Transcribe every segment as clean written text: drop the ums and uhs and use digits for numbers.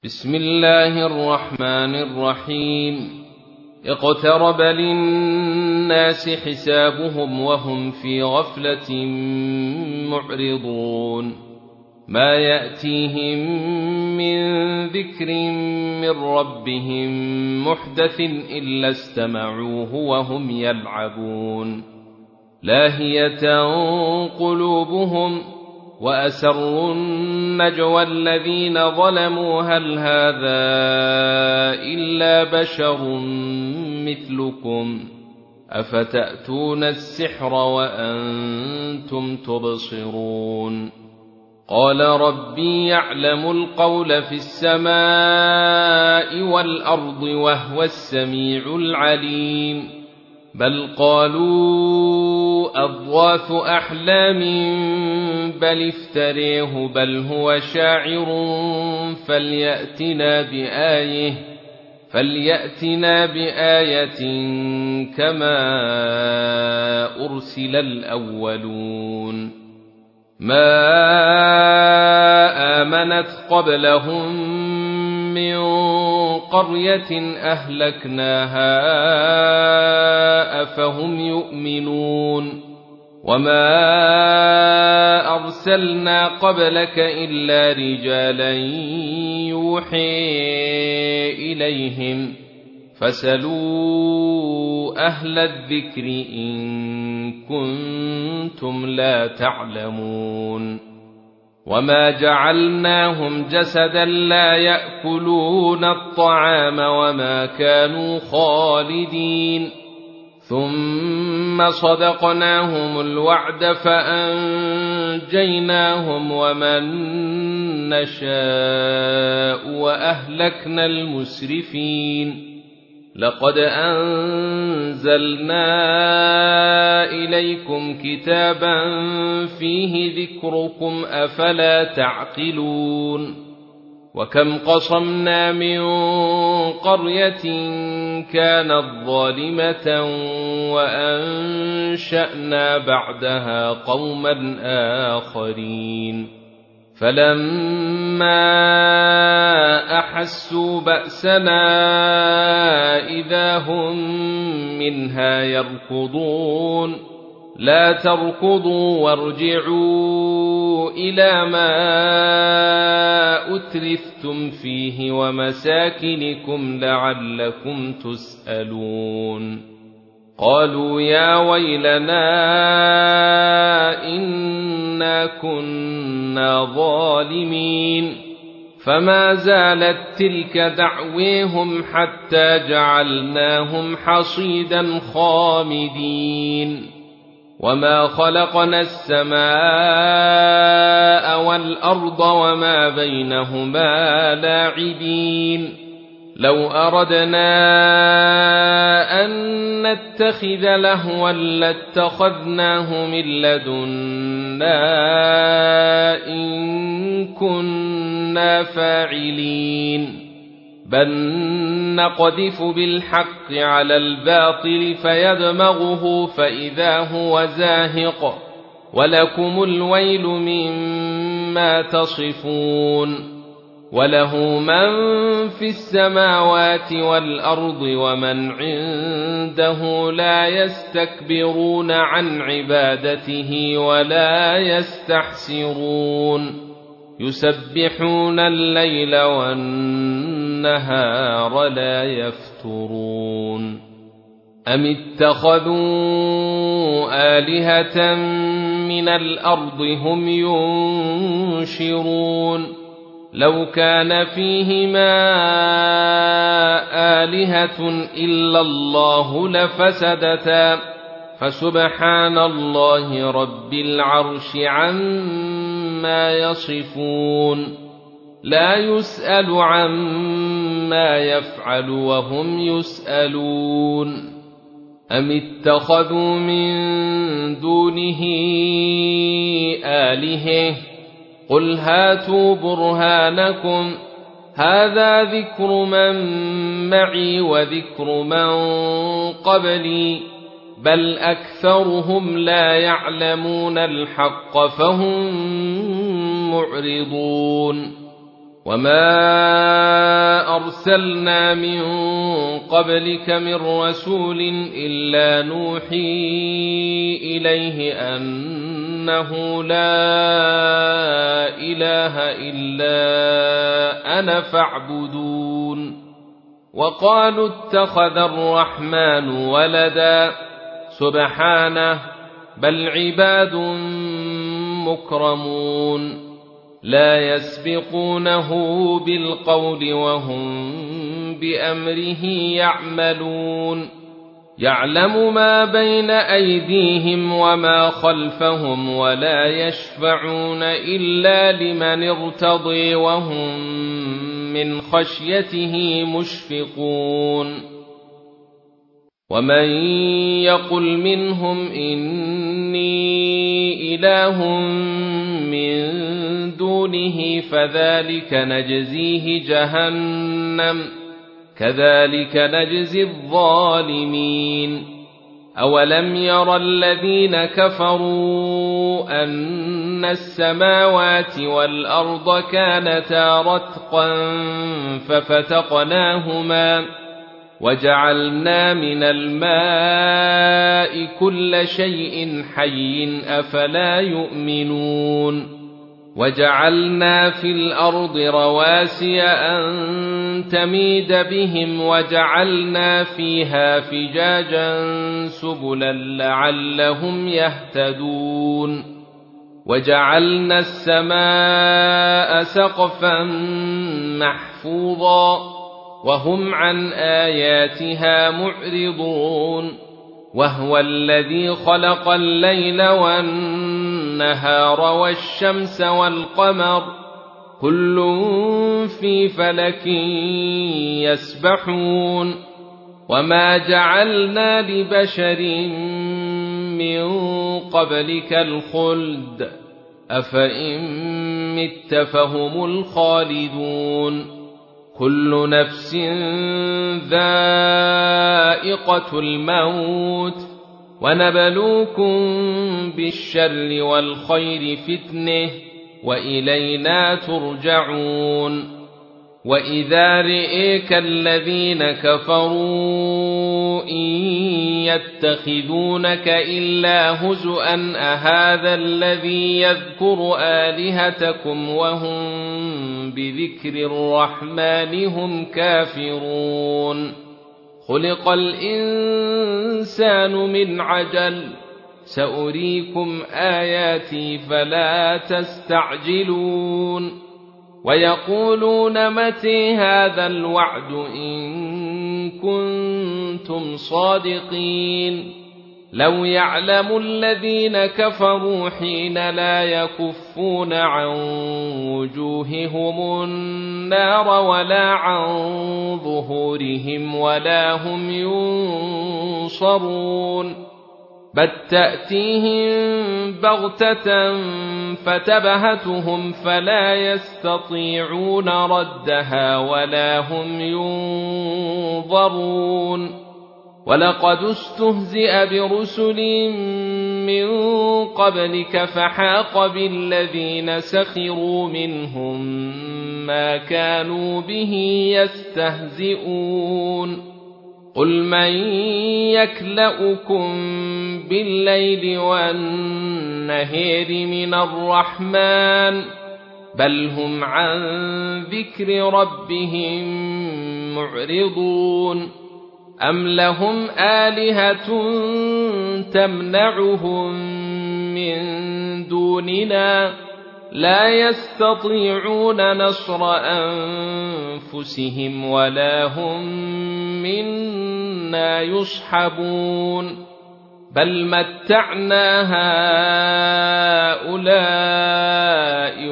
بسم الله الرحمن الرحيم. اقترب للناس حسابهم وهم في غفلة معرضون. ما يأتيهم من ذكر من ربهم محدث إلا استمعوه وهم يلعبون. لاهية قلوبهم وأسروا النجوى الذين ظلموا هل هذا إلا بشر مثلكم أفتأتون السحر وأنتم تبصرون. قال ربي يعلم القول في السماء والأرض وهو السميع العليم. بل قالوا أضغاث أحلام بل افتريه بل هو شاعر فليأتنا بآية كما أرسل الأولون. ما آمنت قبلهم من قرية أهلكناها أفهم يؤمنون. وما أرسلنا قبلك إلا رجالا يوحي إليهم فاسألوا أهل الذكر إن كنتم لا تعلمون. وما جعلناهم جسدا لا يأكلون الطعام وما كانوا خالدين. ثم صدقناهم الوعد فأنجيناهم ومن نشاء وأهلكنا المسرفين. لقد أنزلنا إليكم كتابا فيه ذكركم أفلا تعقلون. وكم قصمنا من قرية كانت ظالمة وأنشأنا بعدها قوما آخرين. فلما أحسوا بأسنا إذا هم منها يركضون. لا تركضوا وارجعوا إلى ما أترفتم فيه ومساكنكم لعلكم تسألون. قالوا يا ويلنا إنا كنا ظالمين. فما زالت تلك دعويهم حتى جعلناهم حصيدا خامدين. وما خلقنا السماء والأرض وما بينهما لاعبين. لو أردنا أن نتخذ لهوا لاتخذناه من لدنا إن كنا فاعلين. بل نقذف بالحق على الباطل فيدمغه فإذا هو زاهق ولكم الويل مما تصفون. وله من في السماوات والأرض ومن عنده لا يستكبرون عن عبادته ولا يستحسرون. يسبحون الليل والنهار لا يفترون. أم اتخذوا آلهة من الأرض هم ينشرون. لو كان فيهما آلهة إلا الله لفسدتا فسبحان الله رب العرش عما يصفون. لا يسأل عما يفعل وهم يسألون. أم اتخذوا من دونه آلهة قل هاتوا برهانكم هذا ذكر من معي وذكر من قبلي بل أكثرهم لا يعلمون الحق فهم معرضون. وما أرسلنا من قبلك من رسول إلا نوحي إليه أنه لا إله إلا أنا فاعبدون. وقالوا اتخذ الرحمن ولدا سبحانه بل عباد مكرمون لا يسبقونه بالقول وهم بأمره يعملون. يعلم ما بين أيديهم وما خلفهم ولا يشفعون إلا لمن ارتضي وهم من خشيته مشفقون. ومن يقل منهم إني إله من دونه فذلك نجزيه جهنم كذلك نجزي الظالمين. أولم ير الذين كفروا أن السماوات والأرض كانتا رتقا ففتقناهما وجعلنا من الماء كل شيء حي أفلا يؤمنون. وجعلنا في الأرض رواسي أن تميد بهم وجعلنا فيها فجاجا سبلا لعلهم يهتدون. وجعلنا السماء سقفا محفوظا وهم عن آياتها معرضون. وهو الذي خلق الليل والنهار والشمس والقمر كل في فلك يسبحون. وما جعلنا لبشر من قبلك الخلد أفإن مت فهم الخالدون. كل نفس ذائقة الموت ونبلوكم بالشر والخير فتنة وإلينا ترجعون. وإذا رئيك الذين كفروا إن يتخذونك إلا هزؤا أهذا الذي يذكر آلهتكم وهم بذكر الرحمن هم كافرون. خلق الإنسان من عجل سأريكم آياتي فلا تستعجلون. ويقولون متى هذا الوعد إن كنتم صادقين. لو يعلم الذين كفروا حين لا يكفون عن وجوههم النار ولا عن ظهورهم ولا هم ينصرون. بل تأتيهم بغتة فتبهتهم فلا يستطيعون ردها ولا هم ينظرون. ولقد استهزئ برسل من قبلك فحاق بالذين سخروا منهم ما كانوا به يستهزئون. قل من يكلؤكم بالليل والنهار من الرحمن بل هم عن ذكر ربهم معرضون. أم لهم آلهة تمنعهم من دوننا لا يستطيعون نصر أنفسهم ولا هم منا يصحبون. بل متعنا هؤلاء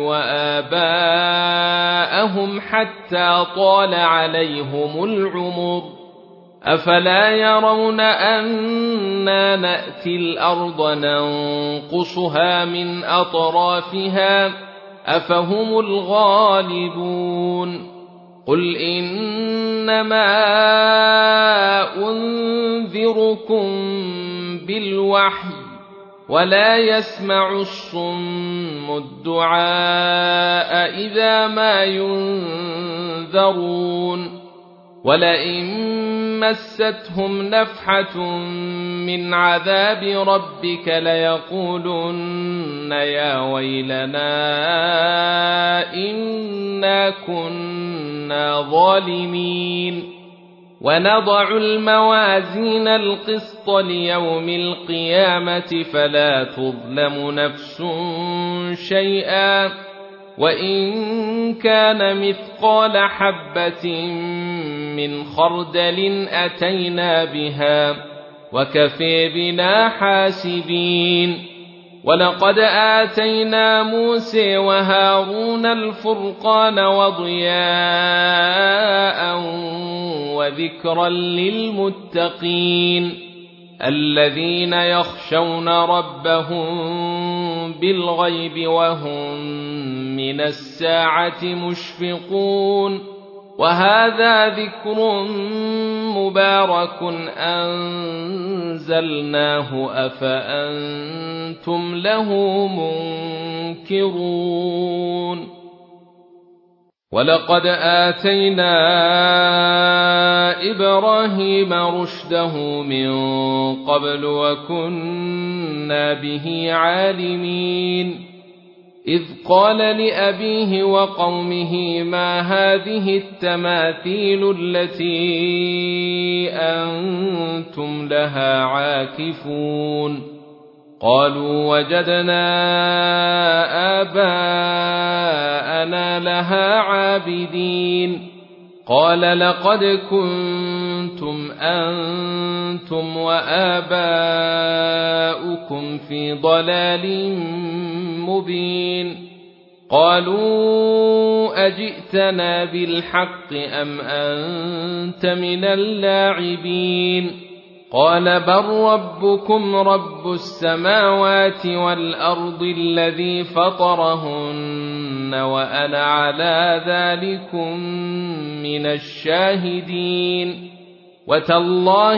وآباءهم حتى طال عليهم العمر أفلا يرون أنا نأتي الأرض ننقصها من أطرافها أفهم الغالبون. قل إنما أنذركم بالوحي ولا يسمع الصم الدعاء إذا ما ينذرون ولئن مستهم نفحة من عذاب ربك ليقولن يا ويلنا إنا كنا ظالمين ونضع الموازين القسط ليوم القيامة فلا تظلم نفس شيئا وإن كان مثقال حبة من خردل أتينا بها وكفى بنا حاسبين ولقد آتينا موسى وهارون الفرقان وضياء وذكرا للمتقين الذين يخشون ربهم بالغيب وهم من الساعة مشفقون وهذا ذكر مبارك أنزلناه أفأنتم له منكرون ولقد آتينا إبراهيم رشده من قبل وكنا به عالمين إذ قال لأبيه وقومه ما هذه التماثيل التي أنتم لها عاكفون قالوا وجدنا آباءنا لها عابدين قال لقد كنتم أنتم وآباؤكم في ضلال مبين قالوا أجئتنا بالحق أم أنت من اللاعبين قال بل ربكم رب السماوات والأرض الذي فطرهن وأنا على ذلكم من الشاهدين وتالله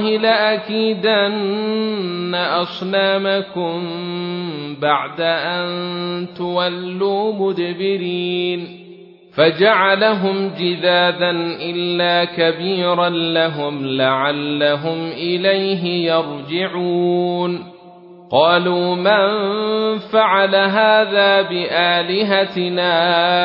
لأكيدن أصنامكم بعد أن تولوا مدبرين فجعلهم جذاذا إلا كبيرا لهم لعلهم إليه يرجعون قالوا من فعل هذا بآلهتنا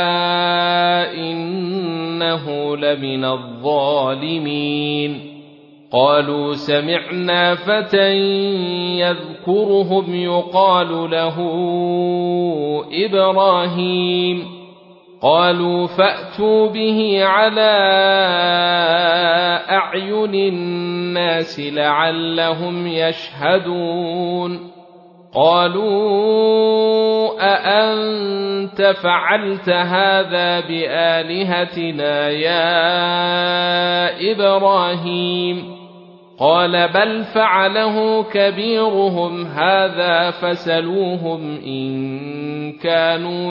إنه لمن الظالمين قالوا سمعنا فتى يذكرهم يقال له إبراهيم قالوا فأتوا به على أعين الناس لعلهم يشهدون قالوا أأنت فعلت هذا بآلهتنا يا إبراهيم قال بل فعله كبيرهم هذا فسلوهم إن كانوا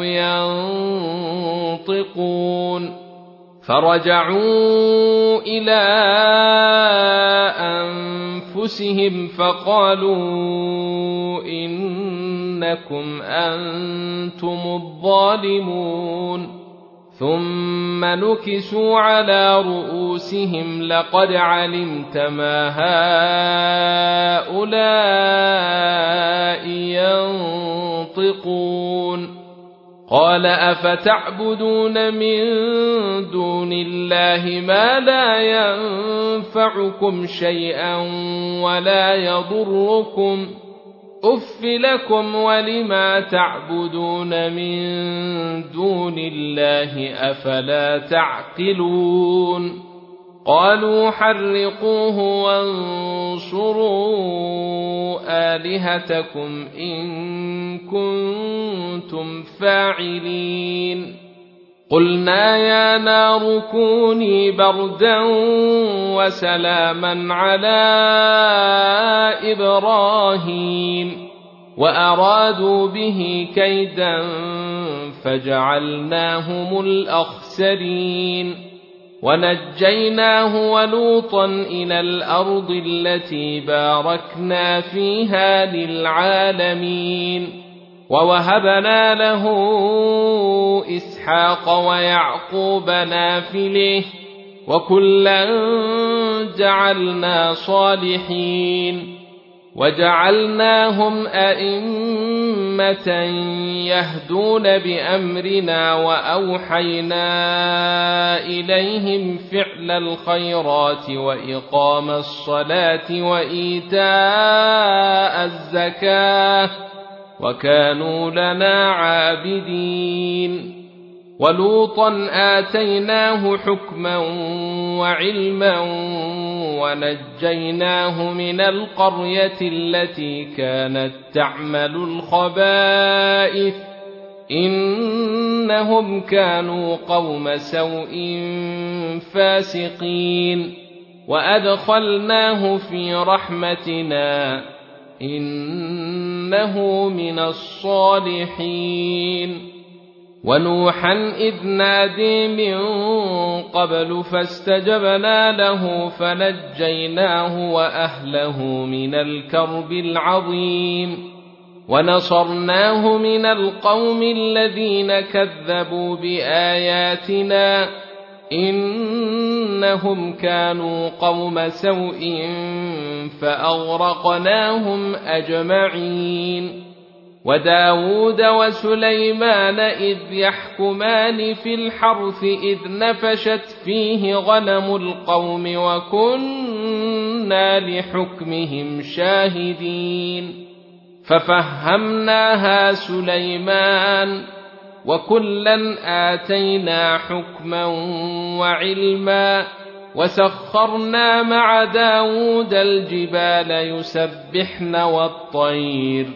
ينطقون فرجعوا إلى أنفسهم فقالوا إنكم أنتم الظالمون ثم نكسوا على رؤوسهم لقد علمت ما هؤلاء ينطقون قال أفتعبدون من دون الله ما لا ينفعكم شيئا ولا يضركم أف لكم ولما تعبدون من دون الله أفلا تعقلون قالوا حرقوه وانصروا آلهتكم إن كنتم فاعلين قلنا يا نار كوني بردا وسلاما على إبراهيم وأرادوا به كيدا فجعلناهم الأخسرين ونجيناه ولوطا إلى الأرض التي باركنا فيها للعالمين ووهبنا له إسحاق ويعقوب نافلة وكلا جعلنا صالحين وجعلناهم أئمة يهدون بأمرنا وأوحينا إليهم فعل الخيرات وإقام الصلاة وإيتاء الزكاة وكانوا لنا عابدين ولوطا آتيناه حكما وعلما ونجيناه من القرية التي كانت تعمل الخبائث إنهم كانوا قوم سوء فاسقين وأدخلناه في رحمتنا إنه من الصالحين ونوحا إذ نادي من قبل فاستجبنا له فنجيناه وأهله من الكرب العظيم ونصرناه من القوم الذين كذبوا بآياتنا إنهم كانوا قوم سوء فأغرقناهم أجمعين وداود وسليمان إذ يحكمان في الحرث إذ نفشت فيه غنم القوم وكنا لحكمهم شاهدين ففهمناها سليمان وكلا آتينا حكما وعلما وسخرنا مع داود الجبال يسبحن والطير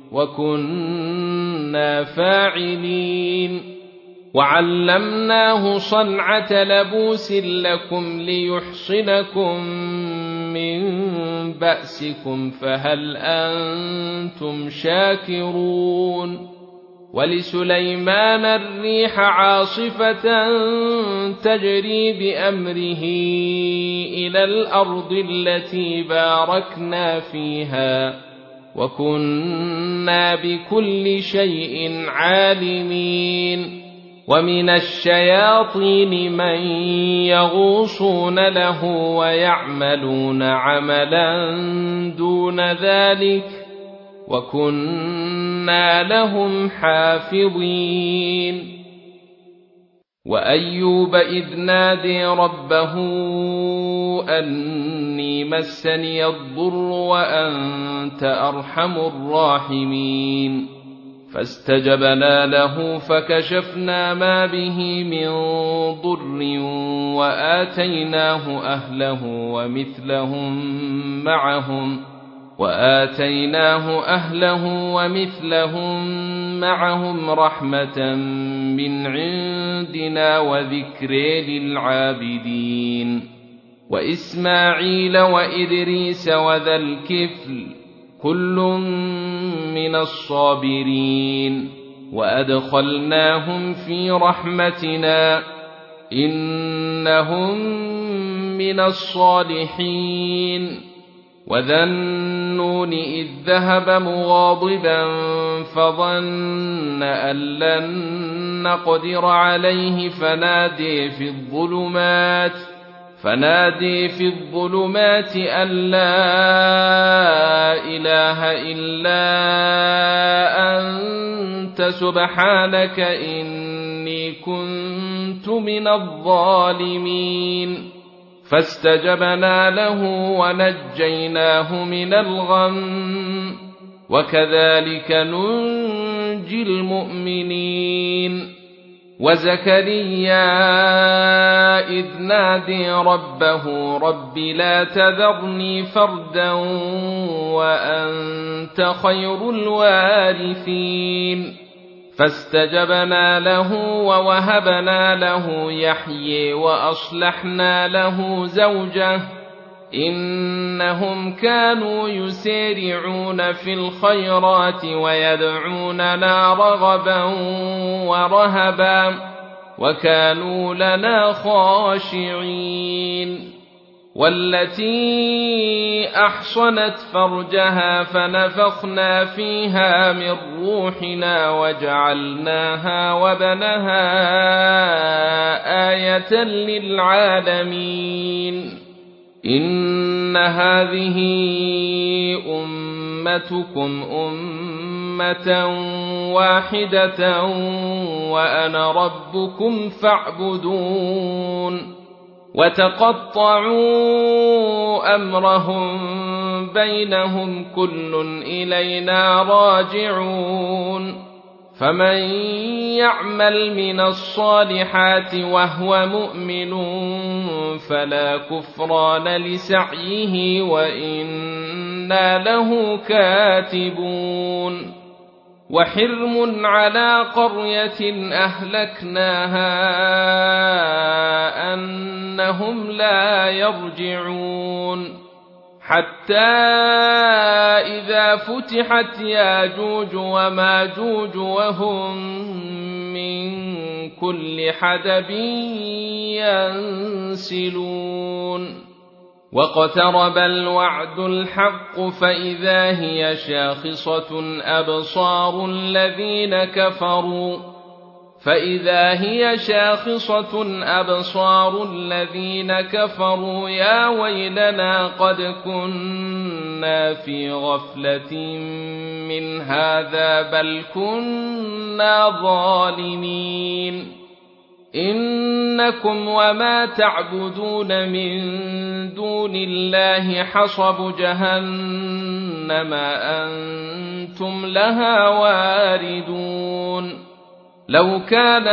وكنا فاعلين وعلمناه صنعة لبوس لكم ليحصنكم من بأسكم فهل أنتم شاكرون ولسليمان الريح عاصفة تجري بأمره إلى الأرض التي باركنا فيها وكنا بكل شيء عالمين ومن الشياطين من يغوصون له ويعملون عملا دون ذلك وكنا لهم حافظين وأيوب إذ نادي ربه أني مسني الضر وأنت أرحم الراحمين فاستجبنا له فكشفنا ما به من ضر وآتيناه أهله ومثلهم معهم رحمة من عندنا وذكر للعابدين وإسماعيل وإدريس وذا الكفل كل من الصابرين وأدخلناهم في رحمتنا إنهم من الصالحين وذا النون إذ ذهب مغاضبا فظن أن لن نقدر عليه فنادي في الظلمات أن لا إله إلا أنت سبحانك إني كنت من الظالمين فاستجبنا له ونجيناه من الغم وكذلك ننجي المؤمنين وزكريا إذ نادي ربه رب لا تذرني فردا وأنت خير الوارثين فاستجبنا له ووهبنا له يحيى وأصلحنا له زوجه إنهم كانوا يسارعون في الخيرات ويدعوننا رغبا ورهبا وكانوا لنا خاشعين. والتي أحصنت فرجها فنفخنا فيها من روحنا وجعلناها وابنها آية للعالمين. إن هذه أمتكم أمة واحدة وأنا ربكم فاعبدون. وتقطعوا أمرهم بينهم كل إلينا راجعون. فمن يعمل من الصالحات وهو مؤمن فلا كفران لسعيه وإنا له كاتبون. وحرم على قرية أهلكناها أنهم لا يرجعون حتى إذا فتحت ياجوج وماجوج وهم من كل حدب ينسلون. واقترب الوعد الحق فإذا هي شاخصة أبصار الذين كفروا يا ويلنا قد كنا في غفلة من هذا بل كنا ظالمين. إنكم وما تعبدون من دون الله حصب جهنم أنتم لها واردون. لو كان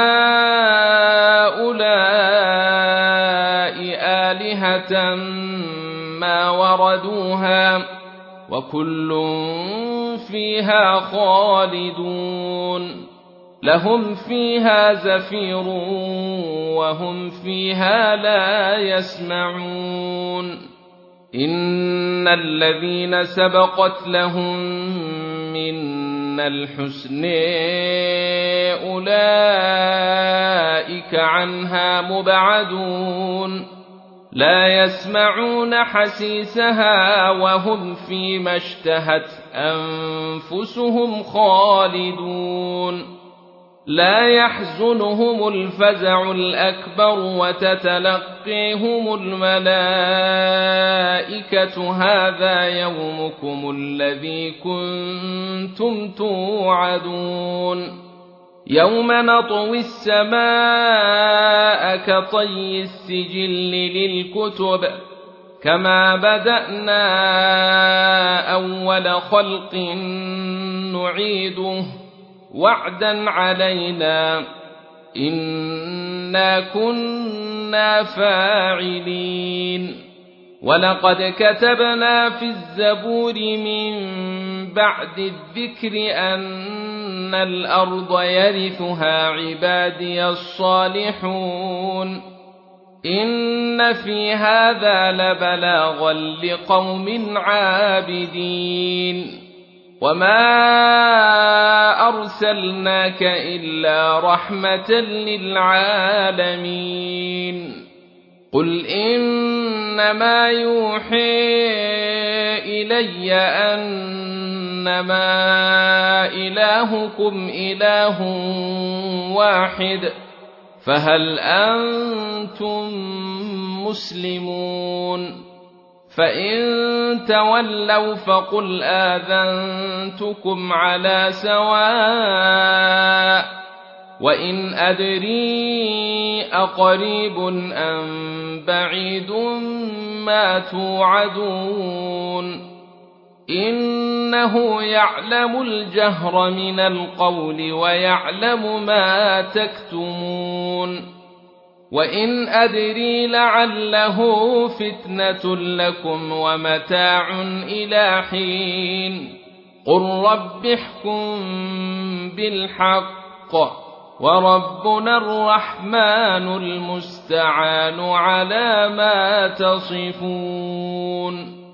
هؤلاء آلهة ما وردوها وكل فيها خالدون. لهم فيها زفير وهم فيها لا يسمعون. إن الذين سبقت لهم منا الحسن أولئك عنها مبعدون. لا يسمعون حسيسها وهم فيما اشتهت أنفسهم خالدون. لا يحزنهم الفزع الأكبر وتتلقيهم الملائكة هذا يومكم الذي كنتم توعدون. يوم نطوي السماء كطي السجل للكتب كما بدأنا أول خلق نعيده وعدا علينا إنا كنا فاعلين. ولقد كتبنا في الزبور من بعد الذكر أن الأرض يرثها عبادي الصالحون. إن في هذا لبلاغا لقوم عابدين. وما أرسلناك إلا رحمة للعالمين. قل إنما يوحي إلي أنما إلهكم إله واحد فهل أنتم مسلمون؟ فإن تولوا فقل آذنتكم على سواء وإن أدري أقريب أم بعيد ما توعدون. إنه يعلم الجهر من القول ويعلم ما تكتمون. وإن أدري لعله فتنة لكم ومتاع إلى حين قل رب احكم بالحق وربنا الرحمن المستعان على ما تصفون.